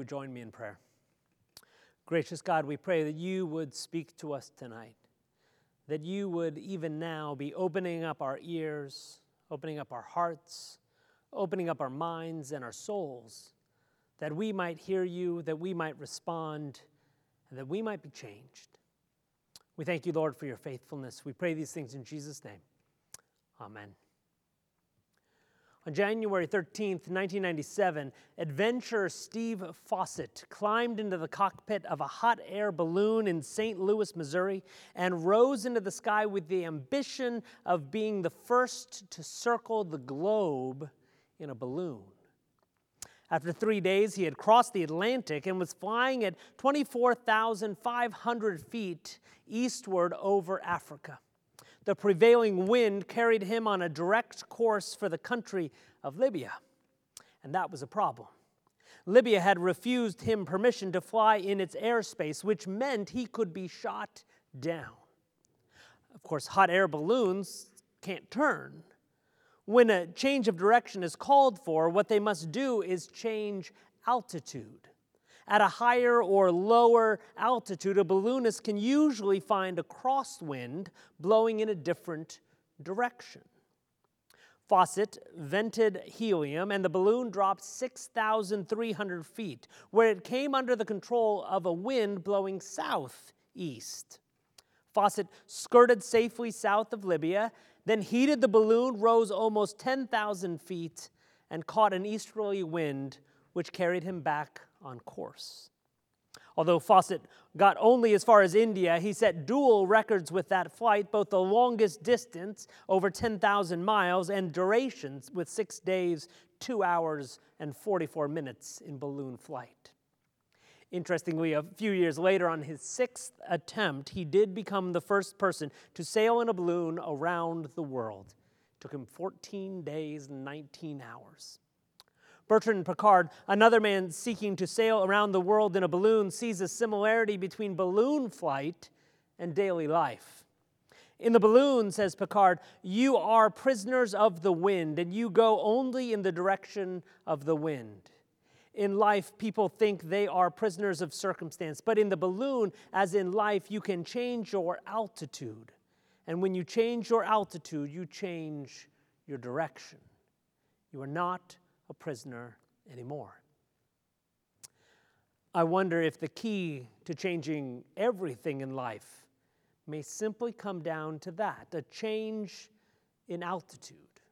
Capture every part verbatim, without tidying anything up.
would join me in prayer. Gracious God, we pray that you would speak to us tonight, that you would even now be opening up our ears, opening up our hearts, opening up our minds and our souls, that we might hear you, that we might respond, and that we might be changed. We thank you, Lord, for your faithfulness. We pray these things in Jesus' name. Amen. On January thirteenth, nineteen ninety-seven, adventurer Steve Fossett climbed into the cockpit of a hot air balloon in Saint Louis, Missouri, and rose into the sky with the ambition of being the first to circle the globe in a balloon. After three days, he had crossed the Atlantic and was flying at twenty-four thousand five hundred feet eastward over Africa. The prevailing wind carried him on a direct course for the country of Libya, and that was a problem. Libya had refused him permission to fly in its airspace, which meant he could be shot down. Of course, hot air balloons can't turn. When a change of direction is called for, what they must do is change altitude. At a higher or lower altitude, a balloonist can usually find a crosswind blowing in a different direction. Fossett vented helium, and the balloon dropped six thousand three hundred feet, where it came under the control of a wind blowing southeast. Fossett skirted safely south of Libya, then heated the balloon, rose almost ten thousand feet, and caught an easterly wind, which carried him back on course. Although Fossett got only as far as India, he set dual records with that flight, both the longest distance, over ten thousand miles, and durations with six days, two hours, and forty-four minutes in balloon flight. Interestingly, a few years later, on his sixth attempt, he did become the first person to sail in a balloon around the world. It took him fourteen days and nineteen hours. Bertrand Piccard, another man seeking to sail around the world in a balloon, sees a similarity between balloon flight and daily life. In the balloon, says Piccard, you are prisoners of the wind, and you go only in the direction of the wind. In life, people think they are prisoners of circumstance, but in the balloon, as in life, you can change your altitude. And when you change your altitude, you change your direction. You are not a prisoner anymore. I wonder if the key to changing everything in life may simply come down to that, a change in altitude.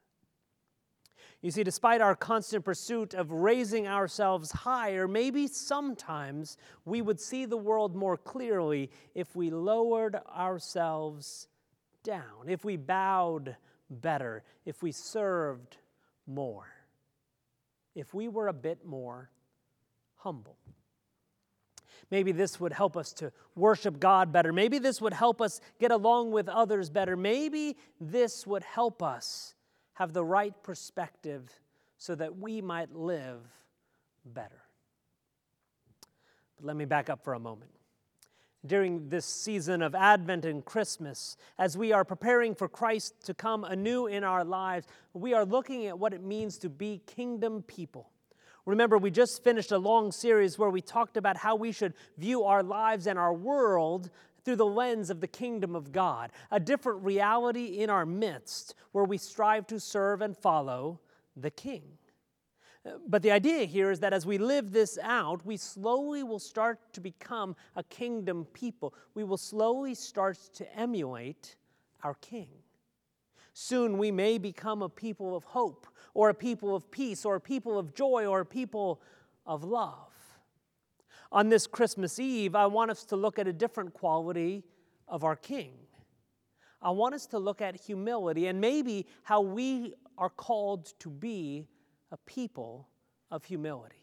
You see, despite our constant pursuit of raising ourselves higher, maybe sometimes we would see the world more clearly if we lowered ourselves down, if we bowed better, if we served more, if we were a bit more humble. Maybe this would help us to worship God better. Maybe this would help us get along with others better. Maybe this would help us have the right perspective so that we might live better. But let me back up for a moment. During this season of Advent and Christmas, as we are preparing for Christ to come anew in our lives, we are looking at what it means to be kingdom people. Remember, we just finished a long series where we talked about how we should view our lives and our world through the lens of the kingdom of God, a different reality in our midst where we strive to serve and follow the King. But the idea here is that as we live this out, we slowly will start to become a kingdom people. We will slowly start to emulate our King. Soon we may become a people of hope, or a people of peace, or a people of joy, or a people of love. On this Christmas Eve, I want us to look at a different quality of our King. I want us to look at humility and maybe how we are called to be a people of humility.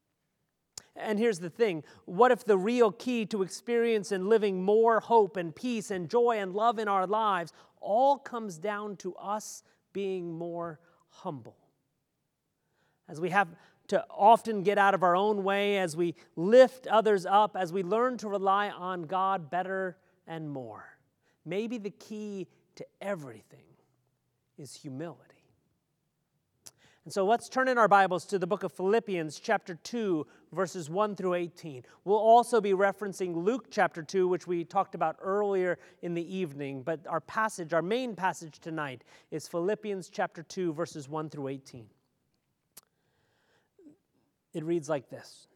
And here's the thing. What if the real key to experience and living more hope and peace and joy and love in our lives all comes down to us being more humble? As we have to often get out of our own way, as we lift others up, as we learn to rely on God better and more. Maybe the key to everything is humility. And so let's turn in our Bibles to the book of Philippians chapter two, verses one through eighteen. We'll also be referencing Luke chapter two, which we talked about earlier in the evening, but our passage, our main passage tonight is Philippians chapter two, verses one through eighteen. It reads like this.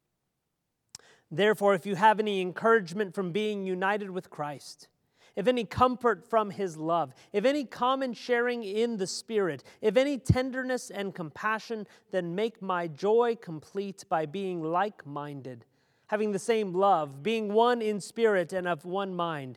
Therefore, if you have any encouragement from being united with Christ, if any comfort from his love, if any common sharing in the Spirit, if any tenderness and compassion, then make my joy complete by being like-minded, having the same love, being one in spirit and of one mind.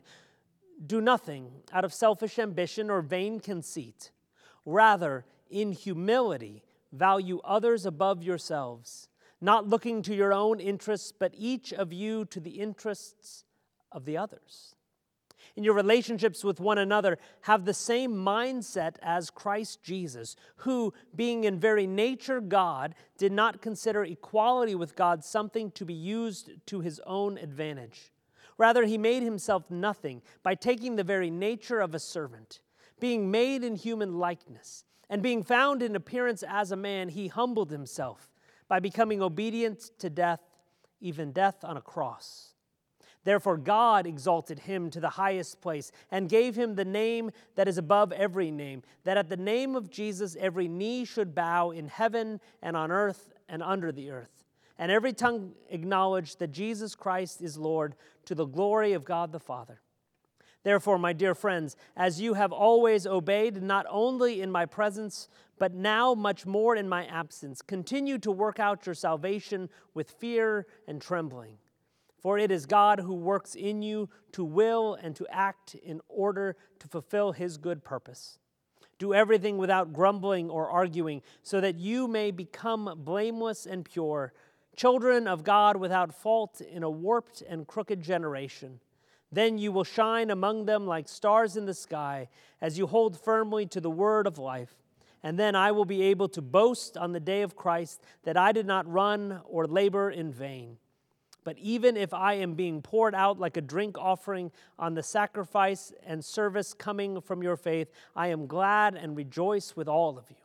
Do nothing out of selfish ambition or vain conceit. Rather, in humility, value others above yourselves, not looking to your own interests, but each of you to the interests of the others. In your relationships with one another, have the same mindset as Christ Jesus, who, being in very nature God, did not consider equality with God something to be used to his own advantage. Rather, he made himself nothing by taking the very nature of a servant. Being made in human likeness, and being found in appearance as a man, he humbled himself by becoming obedient to death, even death on a cross. Therefore God exalted him to the highest place and gave him the name that is above every name, that at the name of Jesus every knee should bow in heaven and on earth and under the earth, and every tongue acknowledge that Jesus Christ is Lord, to the glory of God the Father. Therefore, my dear friends, as you have always obeyed, not only in my presence, but now much more in my absence, continue to work out your salvation with fear and trembling. For it is God who works in you to will and to act in order to fulfill his good purpose. Do everything without grumbling or arguing, so that you may become blameless and pure, children of God without fault in a warped and crooked generation. Then you will shine among them like stars in the sky, as you hold firmly to the word of life. And then I will be able to boast on the day of Christ that I did not run or labor in vain. But even if I am being poured out like a drink offering on the sacrifice and service coming from your faith, I am glad and rejoice with all of you.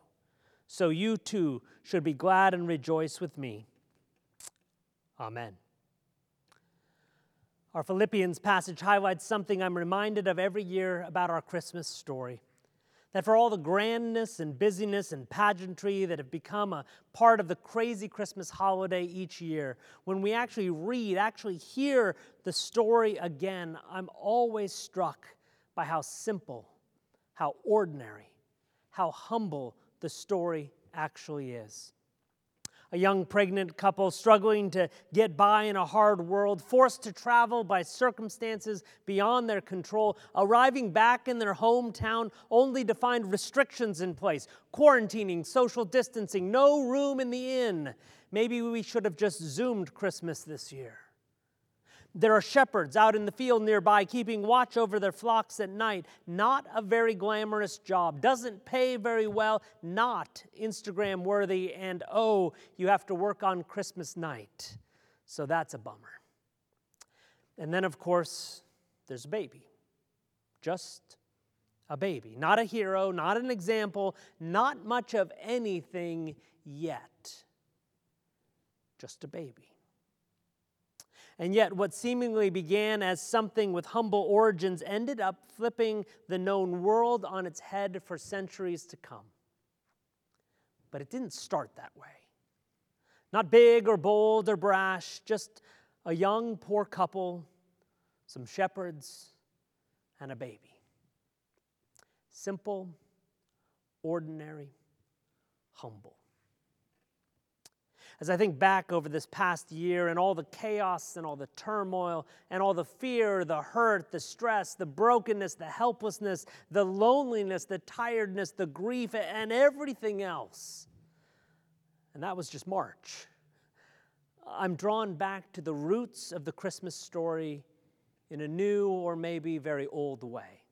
So you too should be glad and rejoice with me. Amen. Our Philippians passage highlights something I'm reminded of every year about our Christmas story. That for all the grandness and busyness and pageantry that have become a part of the crazy Christmas holiday each year, when we actually read, actually hear the story again, I'm always struck by how simple, how ordinary, how humble the story actually is. A young pregnant couple struggling to get by in a hard world, forced to travel by circumstances beyond their control, arriving back in their hometown only to find restrictions in place, quarantining, social distancing, no room in the inn. Maybe we should have just Zoomed Christmas this year. There are shepherds out in the field nearby keeping watch over their flocks at night. Not a very glamorous job. Doesn't pay very well. Not Instagram worthy. And oh, you have to work on Christmas night. So that's a bummer. And then, of course, there's a baby. Just a baby. Not a hero, not an example, not much of anything yet. Just a baby. And yet what seemingly began as something with humble origins ended up flipping the known world on its head for centuries to come. But it didn't start that way. Not big or bold or brash, just a young, poor couple, some shepherds, and a baby. Simple, ordinary, humble. As I think back over this past year and all the chaos and all the turmoil and all the fear, the hurt, the stress, the brokenness, the helplessness, the loneliness, the tiredness, the grief, and everything else, and that was just March, I'm drawn back to the roots of the Christmas story in a new or maybe very old way.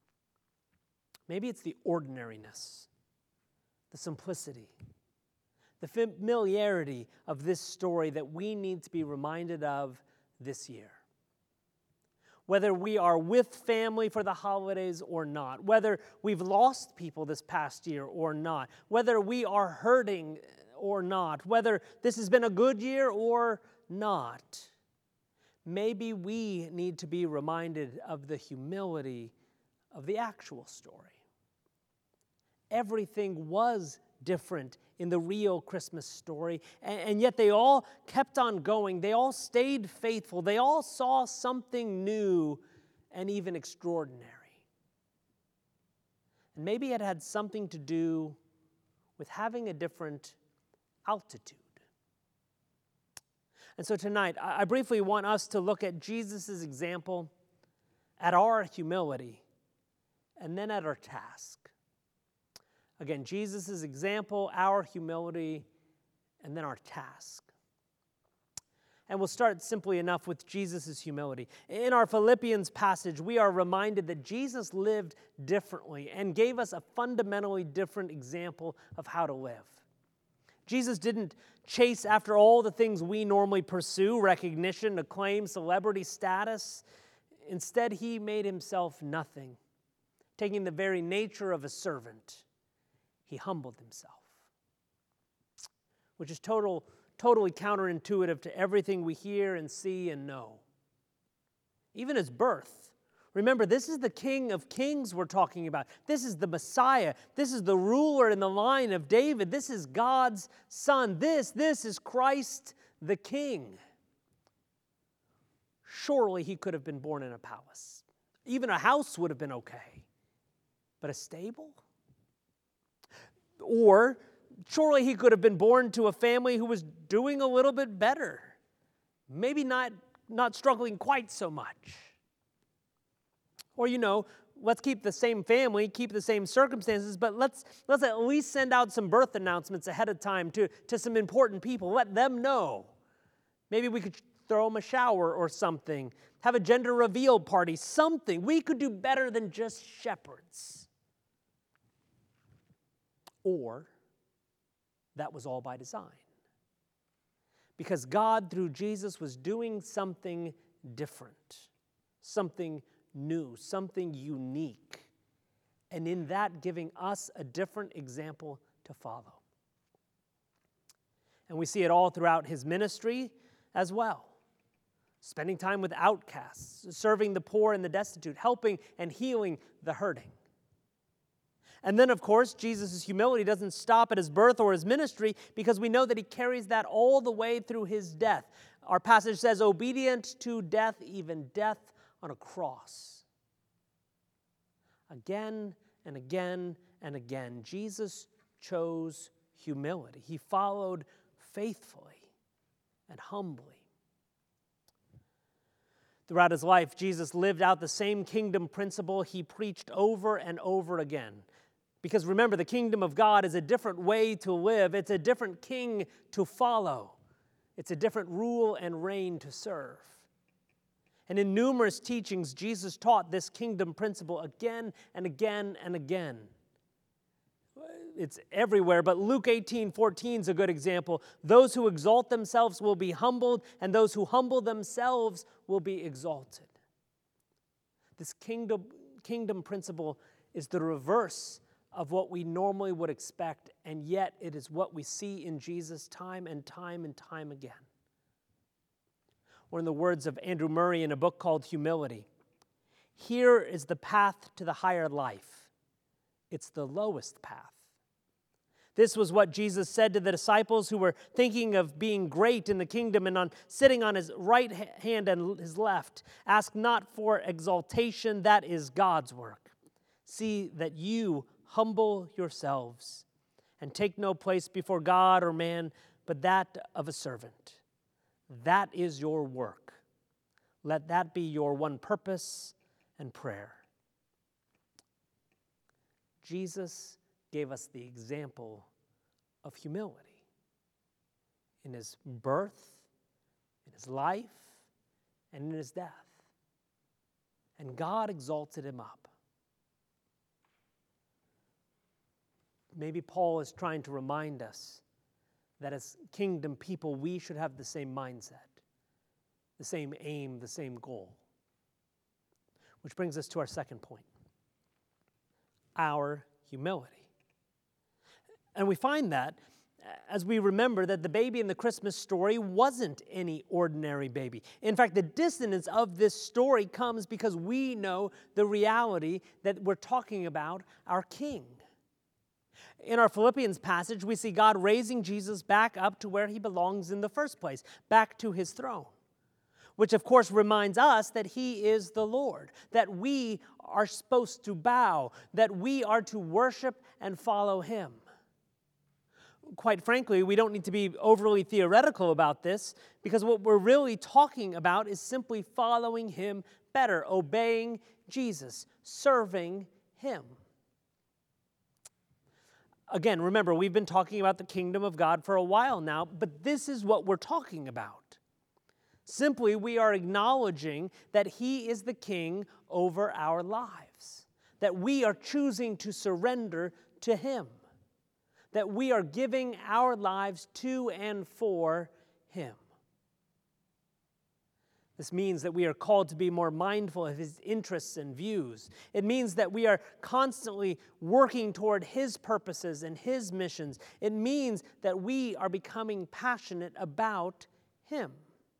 Maybe it's the ordinariness, the simplicity, the familiarity of this story that we need to be reminded of this year. whether we are with family for the holidays or not, whether we've lost people this past year or not, whether we are hurting or not, whether this has been a good year or not. Maybe we need to be reminded of the humility of the actual story. Everything was different in the real Christmas story, and, and yet they all kept on going. They all stayed faithful. They all saw something new and even extraordinary. And maybe it had something to do with having a different altitude. And so tonight, I briefly want us to look at Jesus' example, at our humility, and then at our task. Again, Jesus' example, our humility, and then our task. And we'll start simply enough with Jesus' humility. In our Philippians passage, we are reminded that Jesus lived differently and gave us a fundamentally different example of how to live. Jesus didn't chase after all the things we normally pursue, recognition, acclaim, celebrity status. Instead, he made himself nothing, taking the very nature of a servant. He humbled himself, which is total, totally counterintuitive to everything we hear and see and know. Even his birth. Remember, this is the King of Kings we're talking about. This is the Messiah. This is the ruler in the line of David. This is God's Son. This, this is Christ the King. Surely he could have been born in a palace. Even a house would have been okay. But a stable? Or surely he could have been born to a family who was doing a little bit better. Maybe not, not struggling quite so much. Or, you know, let's keep the same family, keep the same circumstances, but let's, let's at least send out some birth announcements ahead of time to, to some important people. Let them know. Maybe we could throw them a shower or something. Have a gender reveal party, something. We could do better than just shepherds. Or that was all by design. Because God, through Jesus, was doing something different, something new, something unique, and in that giving us a different example to follow. And we see it all throughout his ministry as well. Spending time with outcasts, serving the poor and the destitute, helping and healing the hurting. And then, of course, Jesus' humility doesn't stop at his birth or his ministry, because we know that he carries that all the way through his death. Our passage says, obedient to death, even death on a cross. Again and again and again, Jesus chose humility. He followed faithfully and humbly. Throughout his life, Jesus lived out the same kingdom principle he preached over and over again. Because remember, the kingdom of God is a different way to live. It's a different king to follow. It's a different rule and reign to serve. And in numerous teachings, Jesus taught this kingdom principle again and again and again. It's everywhere, but Luke eighteen fourteen is a good example. Those who exalt themselves will be humbled, and those who humble themselves will be exalted. This kingdom, kingdom principle is the reverse of what we normally would expect, and yet it is what we see in Jesus time and time and time again. One of the words of Andrew Murray in a book called Humility. Here is the path to the higher life. It's the lowest path. This was what Jesus said to the disciples who were thinking of being great in the kingdom and on sitting on his right hand and his left. Ask not for exaltation, that is God's work. See that you humble yourselves and take no place before God or man, but that of a servant. That is your work. Let that be your one purpose and prayer. Jesus gave us the example of humility in his birth, in his life, and in his death. And God exalted him up. Maybe Paul is trying to remind us that as kingdom people, we should have the same mindset, the same aim, the same goal. Which brings us to our second point, our humility. And we find that as we remember that the baby in the Christmas story wasn't any ordinary baby. In fact, the dissonance of this story comes because we know the reality that we're talking about our King. In our Philippians passage, we see God raising Jesus back up to where he belongs in the first place, back to his throne, which of course reminds us that he is the Lord, that we are supposed to bow, that we are to worship and follow him. Quite frankly, we don't need to be overly theoretical about this, because what we're really talking about is simply following him better, obeying Jesus, serving him. Again, remember, we've been talking about the kingdom of God for a while now, but this is what we're talking about. Simply, we are acknowledging that he is the king over our lives, that we are choosing to surrender to him, that we are giving our lives to and for him. This means that we are called to be more mindful of his interests and views. It means that we are constantly working toward his purposes and his missions. It means that we are becoming passionate about him.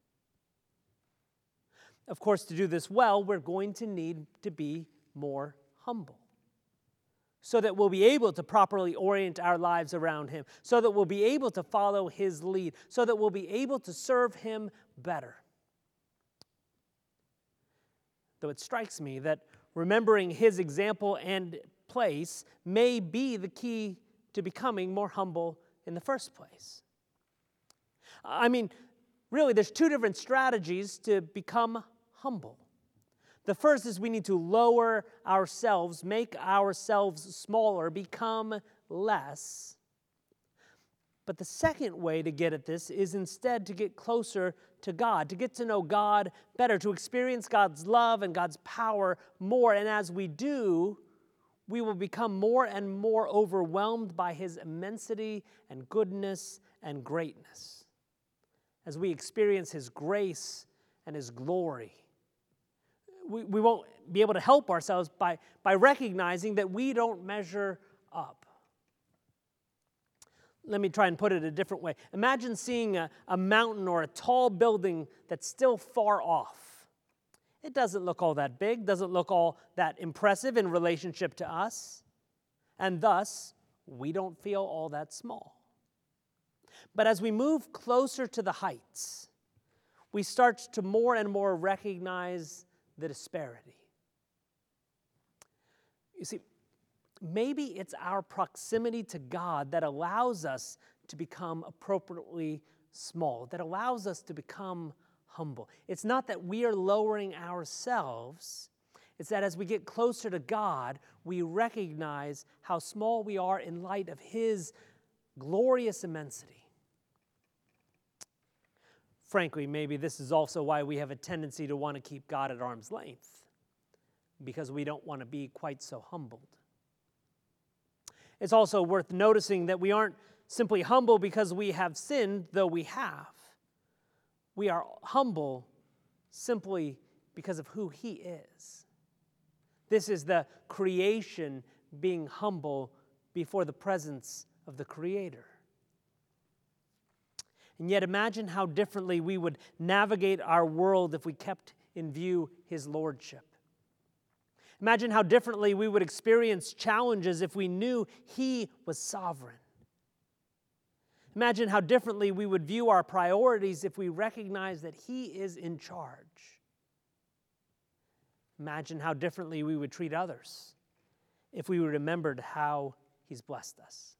Of course, to do this well, we're going to need to be more humble, so that we'll be able to properly orient our lives around him, so that we'll be able to follow his lead, so that we'll be able to serve him better. Though it strikes me that remembering his example and place may be the key to becoming more humble in the first place. I mean, really, there's two different strategies to become humble. The first is we need to lower ourselves, make ourselves smaller, become less. But the second way to get at this is instead to get closer to God, to get to know God better, to experience God's love and God's power more. And as we do, we will become more and more overwhelmed by his immensity and goodness and greatness. As we experience his grace and his glory, we, we won't be able to help ourselves by, by recognizing that we don't measure up. Let me try and put it a different way. Imagine seeing a, a mountain or a tall building that's still far off. It doesn't look all that big, doesn't look all that impressive in relationship to us, and thus, we don't feel all that small. But as we move closer to the heights, we start to more and more recognize the disparity. You see, maybe it's our proximity to God that allows us to become appropriately small, that allows us to become humble. It's not that we are lowering ourselves. It's that as we get closer to God, we recognize how small we are in light of his glorious immensity. Frankly, maybe this is also why we have a tendency to want to keep God at arm's length, because we don't want to be quite so humbled. It's also worth noticing that we aren't simply humble because we have sinned, though we have. We are humble simply because of who he is. This is the creation being humble before the presence of the Creator. And yet imagine how differently we would navigate our world if we kept in view his lordship. Imagine how differently we would experience challenges if we knew he was sovereign. Imagine how differently we would view our priorities if we recognize that he is in charge. Imagine how differently we would treat others if we remembered how he's blessed us.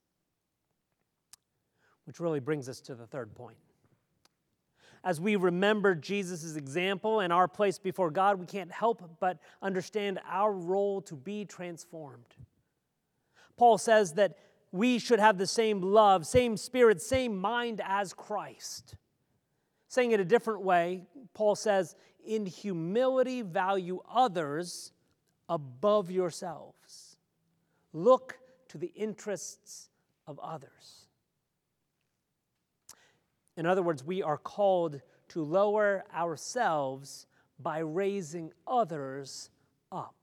Which really brings us to the third point. As we remember Jesus' example and our place before God, we can't help but understand our role to be transformed. Paul says that we should have the same love, same spirit, same mind as Christ. Saying it a different way, Paul says, in humility value others above yourselves. Look to the interests of others. In other words, we are called to lower ourselves by raising others up.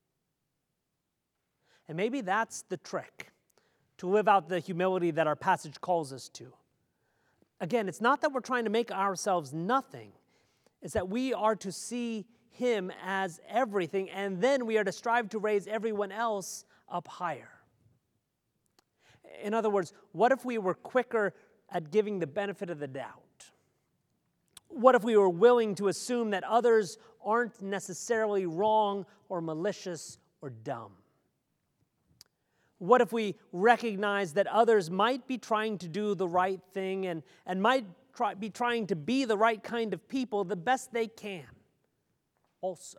And maybe that's the trick, to live out the humility that our passage calls us to. Again, it's not that we're trying to make ourselves nothing. It's that we are to see him as everything, and then we are to strive to raise everyone else up higher. In other words, what if we were quicker at giving the benefit of the doubt? What if we were willing to assume that others aren't necessarily wrong or malicious or dumb? What if we recognize that others might be trying to do the right thing and, and might try, be trying to be the right kind of people the best they can also?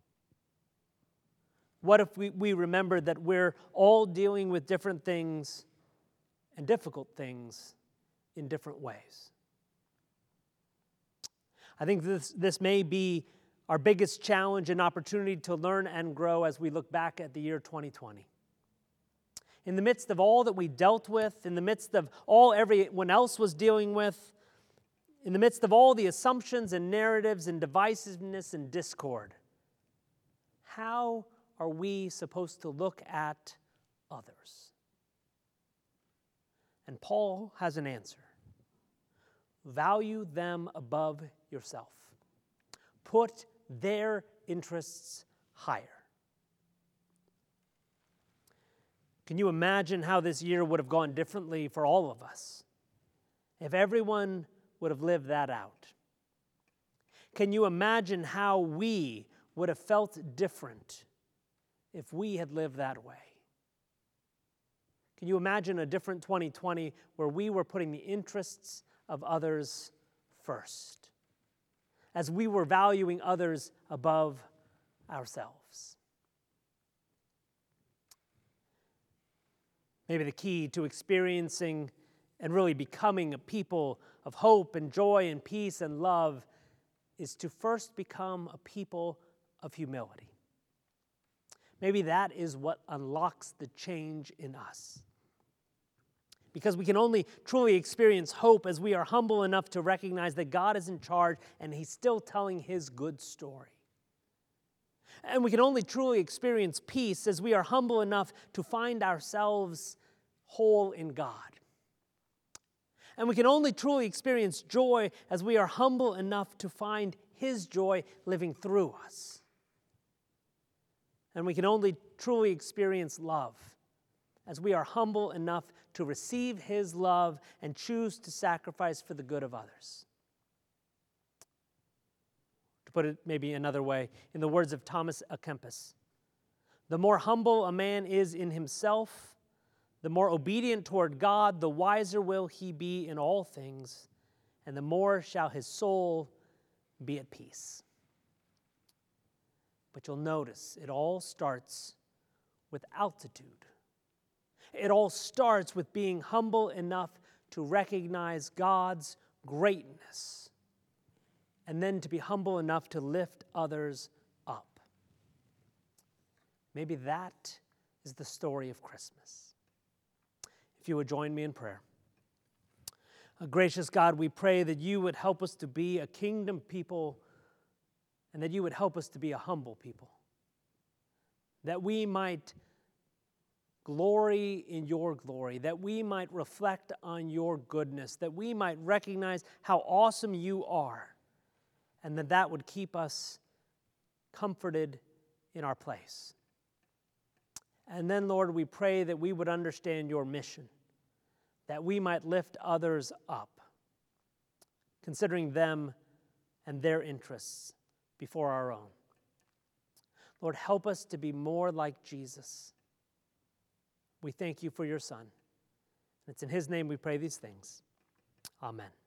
What if we, we remember that we're all dealing with different things and difficult things in different ways? I think this, this may be our biggest challenge and opportunity to learn and grow as we look back at the year twenty twenty. In the midst of all that we dealt with, in the midst of all everyone else was dealing with, in the midst of all the assumptions and narratives and divisiveness and discord, how are we supposed to look at others? And Paul has an answer. Value them above yourself. Put their interests higher. Can you imagine how this year would have gone differently for all of us if everyone would have lived that out? Can you imagine how we would have felt different if we had lived that way? Can you imagine a different twenty twenty where we were putting the interests of others first, as we were valuing others above ourselves? Maybe the key to experiencing and really becoming a people of hope and joy and peace and love is to first become a people of humility. Maybe that is what unlocks the change in us. Because we can only truly experience hope as we are humble enough to recognize that God is in charge and he's still telling his good story. And we can only truly experience peace as we are humble enough to find ourselves whole in God. And we can only truly experience joy as we are humble enough to find his joy living through us. And we can only truly experience love as we are humble enough to receive his love and choose to sacrifice for the good of others. To put it maybe another way, in the words of Thomas à Kempis, the more humble a man is in himself, the more obedient toward God, the wiser will he be in all things, and the more shall his soul be at peace. But you'll notice it all starts with altitude. It all starts with being humble enough to recognize God's greatness, and then to be humble enough to lift others up. Maybe that is the story of Christmas. If you would join me in prayer. Uh, gracious God, we pray that you would help us to be a kingdom people and that you would help us to be a humble people. That we might glory in your glory, that we might reflect on your goodness, that we might recognize how awesome you are, and that that would keep us comforted in our place. And then, Lord, we pray that we would understand your mission, that we might lift others up, considering them and their interests before our own. Lord, help us to be more like Jesus. We thank you for your Son. It's in his name we pray these things. Amen.